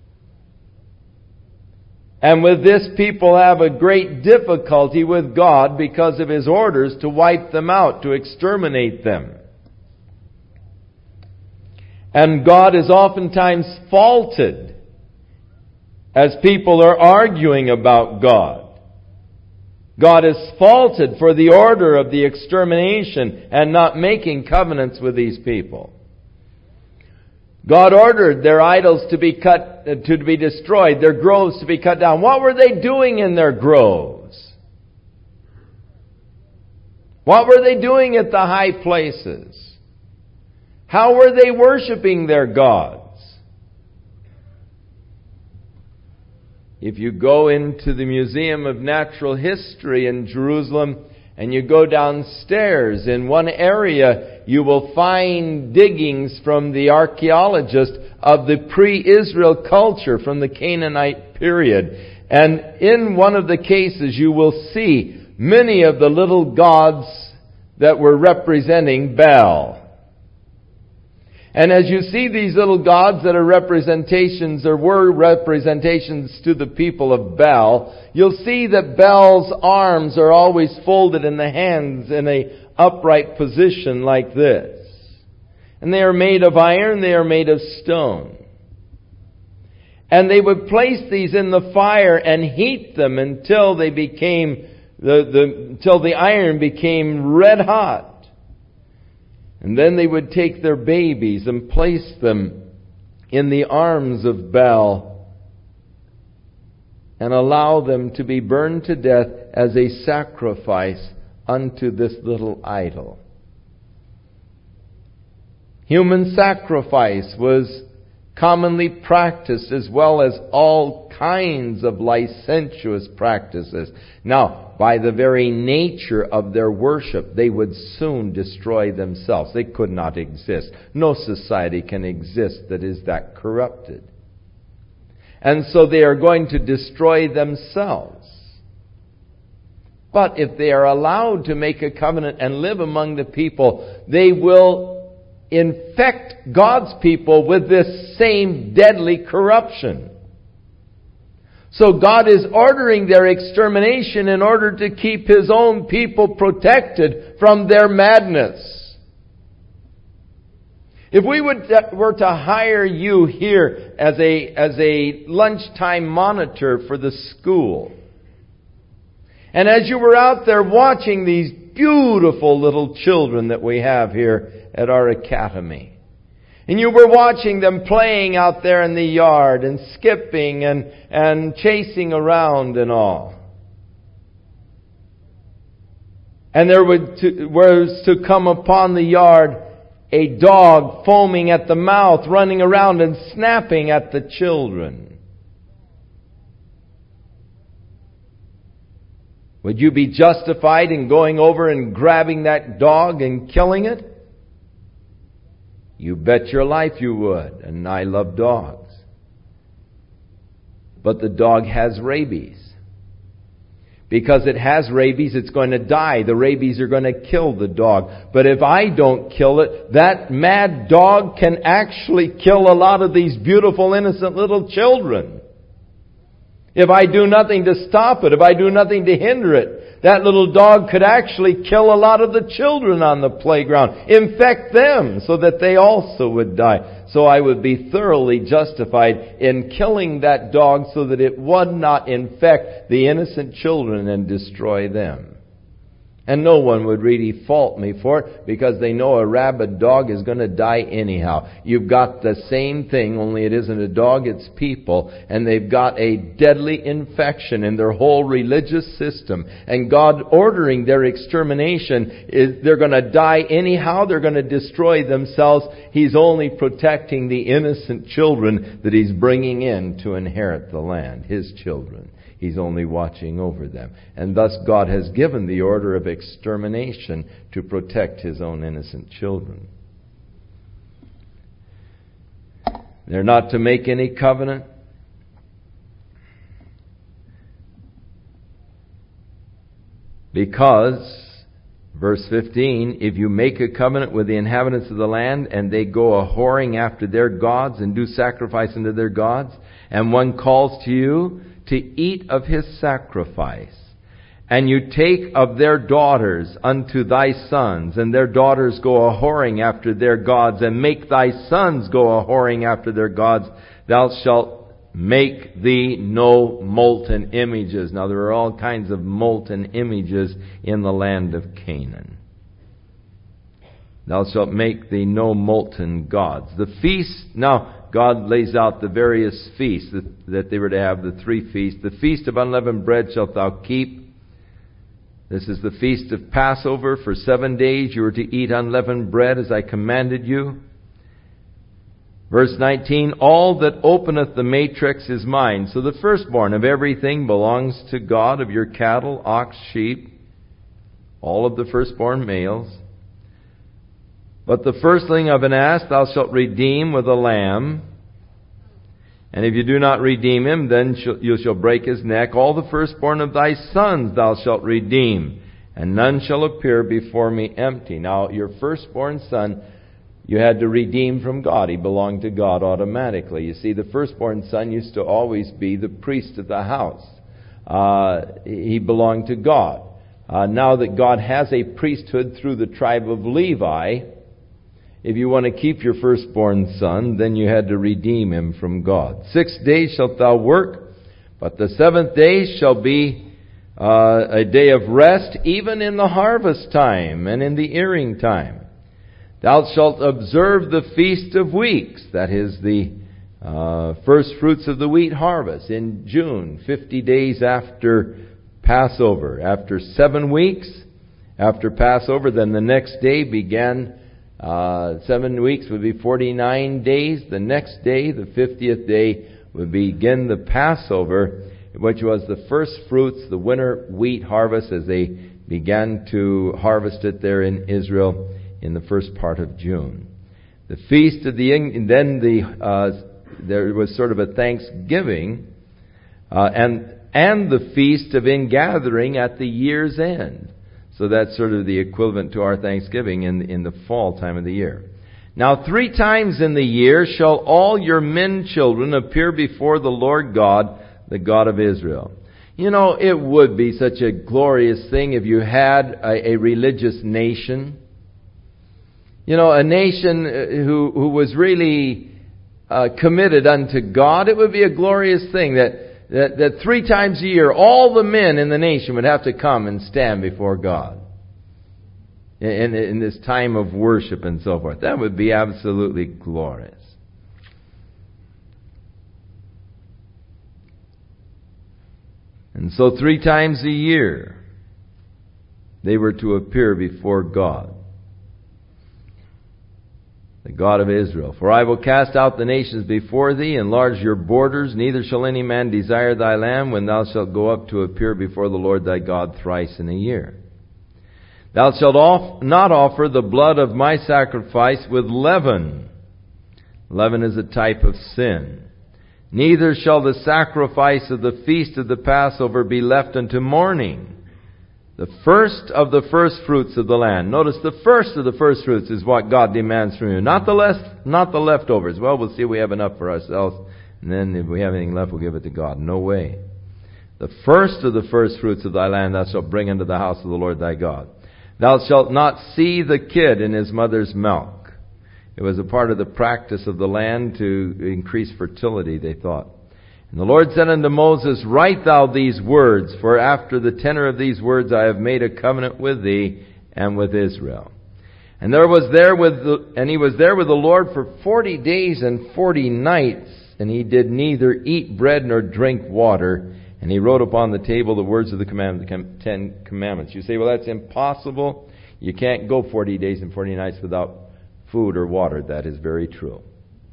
And with this, people have a great difficulty with God because of His orders to wipe them out, to exterminate them. And God is oftentimes faulted as people are arguing about God. God is faulted for the order of the extermination and not making covenants with these people. God ordered their idols to be destroyed, their groves to be cut down. What were they doing in their groves? What were they doing at the high places? How were they worshiping their gods? If you go into the Museum of Natural History in Jerusalem and you go downstairs, in one area you will find diggings from the archaeologists of the pre-Israel culture from the Canaanite period. And in one of the cases you will see many of the little gods that were representing Baal. And as you see these little gods that are representations or were representations to the people of Baal, you'll see that Baal's arms are always folded in the hands in an upright position like this. And they are made of iron, they are made of stone. And they would place these in the fire and heat them until they became until the iron became red hot. And then they would take their babies and place them in the arms of Baal and allow them to be burned to death as a sacrifice unto this little idol. Human sacrifice was commonly practiced as well as all kinds of licentious practices. Now, by the very nature of their worship, they would soon destroy themselves. They could not exist. No society can exist that is that corrupted. And so they are going to destroy themselves. But if they are allowed to make a covenant and live among the people, they will infect God's people with this same deadly corruption. So God is ordering their extermination in order to keep His own people protected from their madness. If we were to hire you here as a lunchtime monitor for the school, and as you were out there watching these beautiful little children that we have here at our academy, and you were watching them playing out there in the yard and skipping and chasing around and all. And there was to come upon the yard a dog foaming at the mouth, running around and snapping at the children. Would you be justified in going over and grabbing that dog and killing it? You bet your life you would, and I love dogs. But the dog has rabies. Because it has rabies, it's going to die. The rabies are going to kill the dog. But if I don't kill it, that mad dog can actually kill a lot of these beautiful, innocent little children. If I do nothing to stop it, if I do nothing to hinder it, that little dog could actually kill a lot of the children on the playground, infect them so that they also would die. So I would be thoroughly justified in killing that dog so that it would not infect the innocent children and destroy them. And no one would really fault me for it because they know a rabid dog is going to die anyhow. You've got the same thing, only it isn't a dog, it's people. And they've got a deadly infection in their whole religious system. And God ordering their extermination, they're going to die anyhow, they're going to destroy themselves. He's only protecting the innocent children that He's bringing in to inherit the land, His children. He's only watching over them. And thus God has given the order of extermination to protect His own innocent children. They're not to make any covenant. Because, verse 15, if you make a covenant with the inhabitants of the land, and they go a-whoring after their gods, and do sacrifice unto their gods, and one calls to you to eat of his sacrifice, and you take of their daughters unto thy sons, and their daughters go a-whoring after their gods, and make thy sons go a-whoring after their gods, thou shalt make thee no molten images. Now there are all kinds of molten images in the land of Canaan. Thou shalt make thee no molten gods. The feast, now God lays out the various feasts that they were to have, the three feasts. The feast of unleavened bread shalt thou keep. This is the feast of Passover. For 7 days you are to eat unleavened bread as I commanded you. Verse 19, all that openeth the matrix is mine. So the firstborn of everything belongs to God, of your cattle, ox, sheep, all of the firstborn males. But the firstling of an ass thou shalt redeem with a lamb. And if you do not redeem him, then you shall break his neck. All the firstborn of thy sons thou shalt redeem, and none shall appear before me empty. Now your firstborn son, you had to redeem from God. He belonged to God automatically. You see, the firstborn son used to always be the priest of the house. He belonged to God. Now that God has a priesthood through the tribe of Levi, if you want to keep your firstborn son, then you had to redeem him from God. 6 days shalt thou work, but the 7th day shall be a day of rest, even in the harvest time and in the earing time. Thou shalt observe the Feast of Weeks, that is the first fruits of the wheat harvest, in June, 50 days after Passover. After 7 weeks after Passover, then the next day began, 7 weeks would be 49 days. The next day, the 50th day, would begin the Passover, which was the first fruits, the winter wheat harvest, as they began to harvest it there in Israel in the first part of June. The feast of the, and then there was sort of a Thanksgiving, and the feast of ingathering at the year's end. So that's sort of the equivalent to our Thanksgiving in the fall time of the year. Now 3 times in the year shall all your men children appear before the Lord God, the God of Israel. You know, it would be such a glorious thing if you had a religious nation. You know, a nation who was really committed unto God. It would be a glorious thing that 3 times a year all the men in the nation would have to come and stand before God in this time of worship and so forth. That would be absolutely glorious. And so 3 times a year they were to appear before God, the God of Israel. For I will cast out the nations before thee, enlarge your borders, neither shall any man desire thy land when thou shalt go up to appear before the Lord thy God thrice in a year. Thou shalt not offer the blood of my sacrifice with leaven. Leaven is a type of sin. Neither shall the sacrifice of the feast of the Passover be left unto morning. The first of the first fruits of the land. Notice the first of the first fruits is what God demands from you. Not the leftovers. Well, we'll see if we have enough for ourselves, and then if we have anything left, we'll give it to God. No way. The first of the first fruits of thy land thou shalt bring into the house of the Lord thy God. Thou shalt not see the kid in his mother's milk. It was a part of the practice of the land to increase fertility, they thought. And the Lord said unto Moses, write thou these words, for after the tenor of these words I have made a covenant with thee and with Israel. And he was there with the Lord for 40 days and 40 nights, and he did neither eat bread nor drink water. And he wrote upon the table the words of the 10 commandments. You say, well, that's impossible. You can't go 40 days and 40 nights without food or water. That is very true.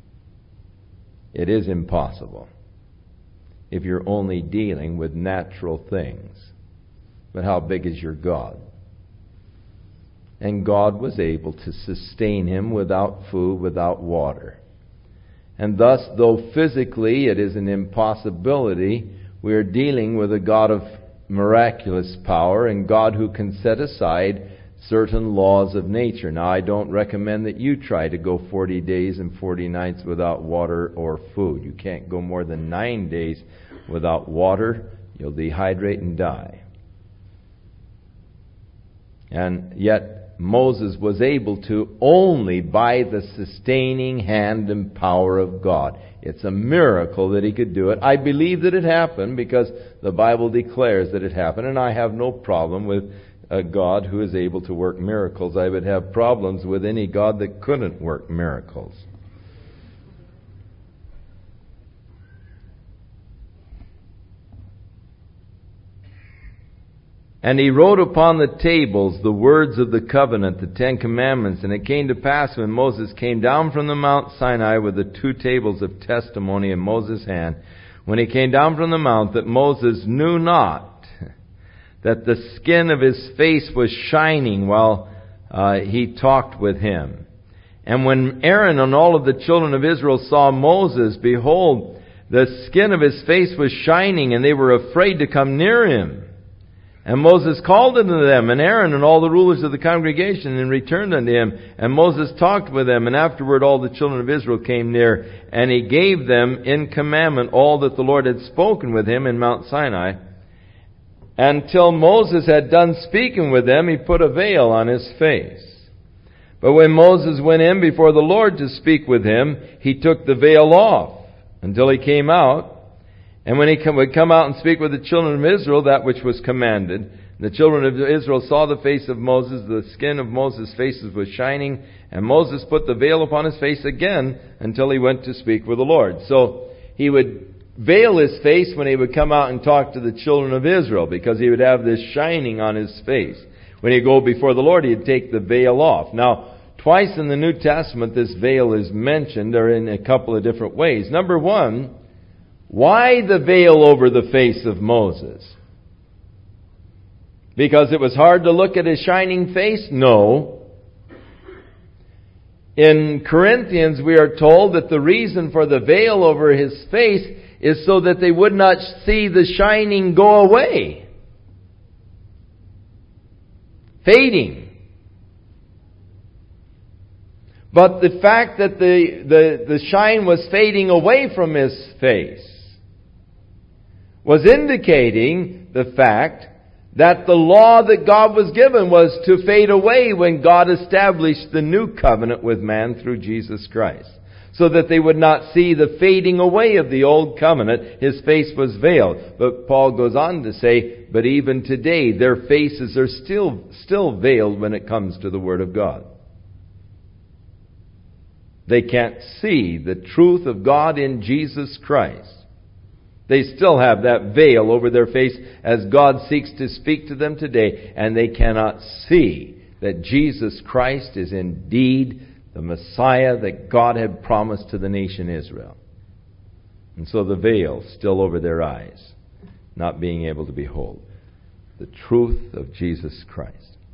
It is impossible if you're only dealing with natural things. But how big is your God? And God was able to sustain him without food, without water. And thus, though physically it is an impossibility, we are dealing with a God of miraculous power and God who can set aside certain laws of nature. Now, I don't recommend that you try to go 40 days and 40 nights without water or food. You can't go more than 9 days without water. You'll dehydrate and die. And yet, Moses was able to only by the sustaining hand and power of God. It's a miracle that he could do it. I believe that it happened because the Bible declares that it happened, and I have no problem with a God who is able to work miracles. I would have problems with any God that couldn't work miracles. And he wrote upon the tables the words of the covenant, the 10 Commandments. And it came to pass when Moses came down from the Mount Sinai with the 2 tables of testimony in Moses' hand, when he came down from the mount, that Moses knew not that the skin of his face was shining while he talked with him. And when Aaron and all of the children of Israel saw Moses, behold, the skin of his face was shining, and they were afraid to come near him. And Moses called unto them, and Aaron and all the rulers of the congregation, and returned unto him. And Moses talked with them, and afterward all the children of Israel came near, and he gave them in commandment all that the Lord had spoken with him in Mount Sinai. Until Moses had done speaking with them, he put a veil on his face. But when Moses went in before the Lord to speak with him, he took the veil off until he came out. And when he would come out and speak with the children of Israel, that which was commanded, the children of Israel saw the face of Moses, the skin of Moses' face was shining, and Moses put the veil upon his face again until he went to speak with the Lord. So he would veil his face when he would come out and talk to the children of Israel, because he would have this shining on his face. When he'd go before the Lord, he'd take the veil off. Now, twice in the New Testament this veil is mentioned, or in a couple of different ways. Number one, why the veil over the face of Moses? Because it was hard to look at his shining face? No. In Corinthians, we are told that the reason for the veil over his face is so that they would not see the shining go away. Fading. But the fact that the shine was fading away from his face was indicating the fact that the law that God was given was to fade away when God established the new covenant with man through Jesus Christ. So that they would not see the fading away of the old covenant. His face was veiled. But Paul goes on to say, but even today their faces are still veiled when it comes to the Word of God. They can't see the truth of God in Jesus Christ. They still have that veil over their face as God seeks to speak to them today, and they cannot see that Jesus Christ is indeed the Messiah that God had promised to the nation Israel. And so the veil still over their eyes, not being able to behold the truth of Jesus Christ.